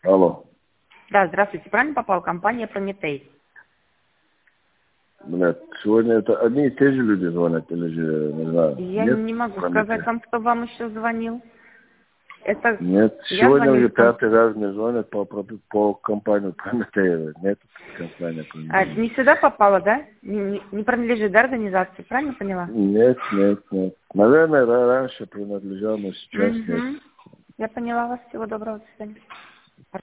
Алло. Да, здравствуйте. Правильно попал? Компания «Прометей». Блядь, сегодня это одни и те же люди звонят, или же, не знаю, Я нет? не могу Прометей? сказать вам, кто вам еще звонил. Это Нет, я сегодня звоню уже из пятый раз мне звонят по компании Прометей. Нет компания Прометей. не сюда попала, да? Не принадлежит, да, организации? Правильно поняла? Нет. Наверное, раньше принадлежал, но сейчас нет. Угу. Я поняла вас. Всего доброго. До свидания.